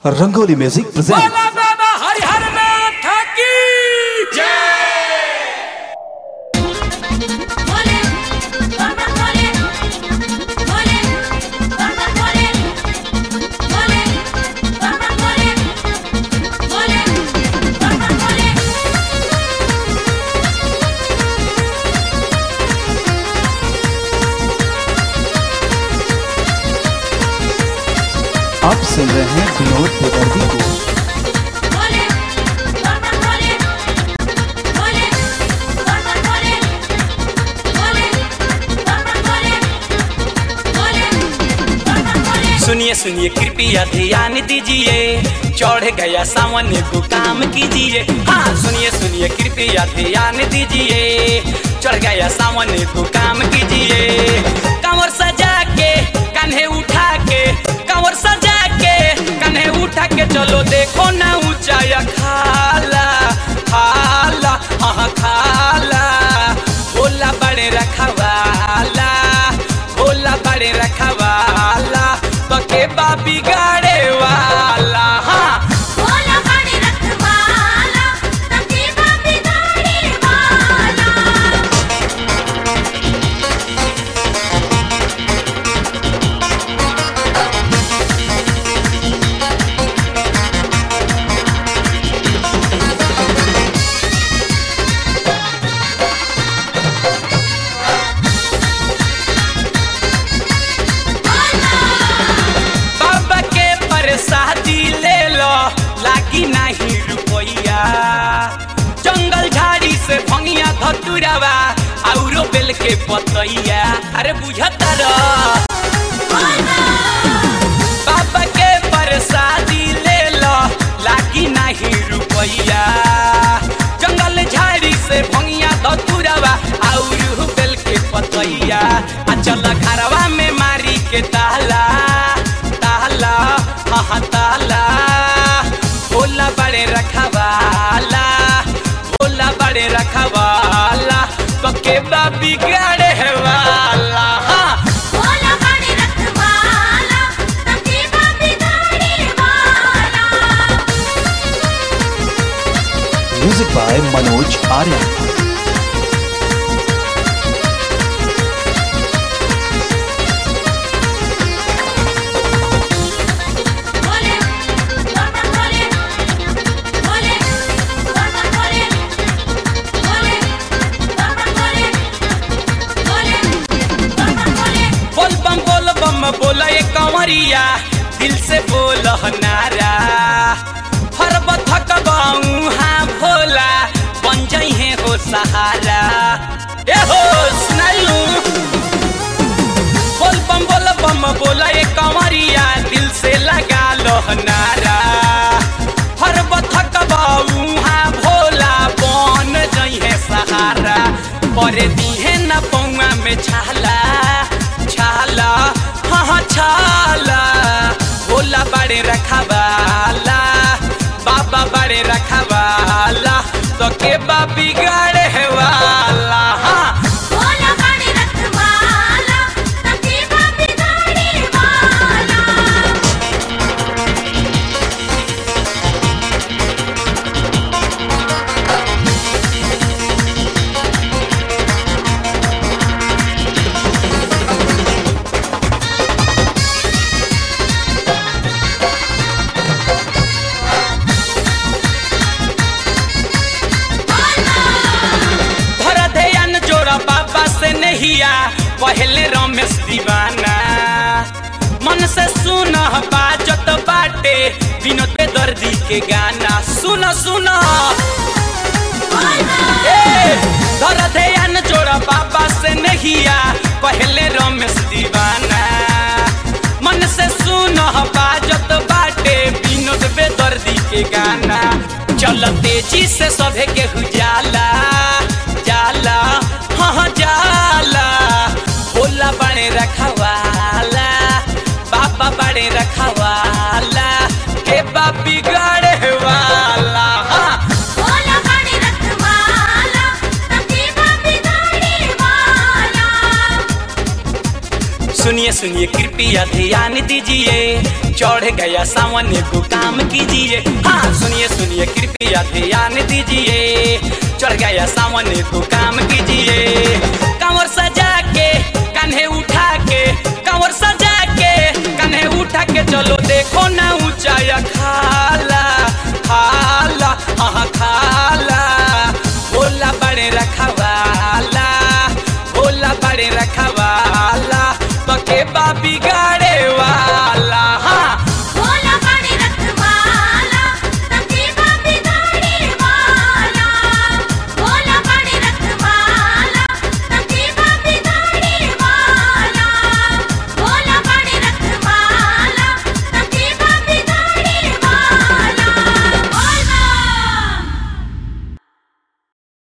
Rangoli music present. बाबा हरिहर नाथ की बोले बाबा बोले बोले बाबा बोले बोले बाबा बोले बोले बाबा बोले। आप सुन रहे हैं विनोद बेदर्दी को। बोले बाबा बोले बोले बाबा बोले बोले बाबा बोले बोले बाबा बोले। सुनिए सुनिए कृपया ध्यान दीजिए, चढ़ गया सावन को काम कीजिए। हाँ सुनिए सुनिए कृपया ध्यान दीजिए, चढ़ गया सावन को काम कीजिए। कांवर सजा के कान्हे उठा के, कांवर सजा के कान्हे उठा के चलो देखो ना ऊंचाया खाला खाला हाँ खाला। भोला बड़े रखवाला, भोला बड़े रखवाला, बके बाबी गाड़े वाला। हाँ भोला बड़े रखवाला, तकीबा बिगाड़े वाला। बाबा के प्रसादी ले लो, लागी नहीं रुपैया। जंगल झाड़ी से भंगिया धतुरावा, औरो बेल के पतैया। अरे बुझता रह बाबा के प्रसादी ले लो, लागी नहीं रुपैया। जंगल झाड़ी से भंगिया धतुरावा, औरो बेल के पतैया। आ चल घरवा में मारी के ताला ताला हाँ ताला। भोला बड़े रखवाला, भोला बड़े रखवाला, पके बाबी गाड़े वाला। हाँ भोला बड़े रखवाला, तकीबा बिगाड़े वाला। Music by Manoj Aryan. बोले बाबा बोले बोले बाबा बोले बोले बाबा बोले बोले बाबा बोले। बोल बम बोला ये कंवरिया, दिल से बोल नारा। हर बथक बाऊ हाँ भोला, बन जाई है हो सहारा। ए हो सुनाइलू बोल बम बोला ये कंवरिया, दिल से लगा लो नारा। हर बथक बाऊ हाँ भोला, बन जाई है सहारा। पर दी है न पौआ में छाला छाला हाँ छाला। भोला बड़े रखवाला, बाबा बड़े रखवाला, तो के बाबी गाड़े वाला। हाँ भोला बड़े रखवाला, तकीबा बिगाड़े वाला। धर ध्यान जोड़ा बाबा से नहिया, पहले रमेश दीवाना। मन से सुन बाजत बाटे, विनोद बेदर्दी के गाना। सुन सुन ए धर ध्यान जोड़ा बाबा से नहिया, पहले रमेश दीवाना। मन से सुन बाजत बाटे, विनोद बेदर्दी के गाना। चल तेजी से सभे के जाला जाला हाँ जाला। भोला बड़े रखवाला, बाबा बड़े रखवाला, के बाबी गाड़े वाला। हाँ भोला बड़े रखवाला, तकीबा बिगाड़े वाला। सुनिए सुनिए कृपया ध्यान दीजिए, चढ़ गया सावन को काम कीजिए। हाँ सुनिए सुनिए कृपया ध्यान दीजिए, चढ़ गया सावन को काम कीजिए। कांवर सजा के कान्हे उठा के, कांवर सजा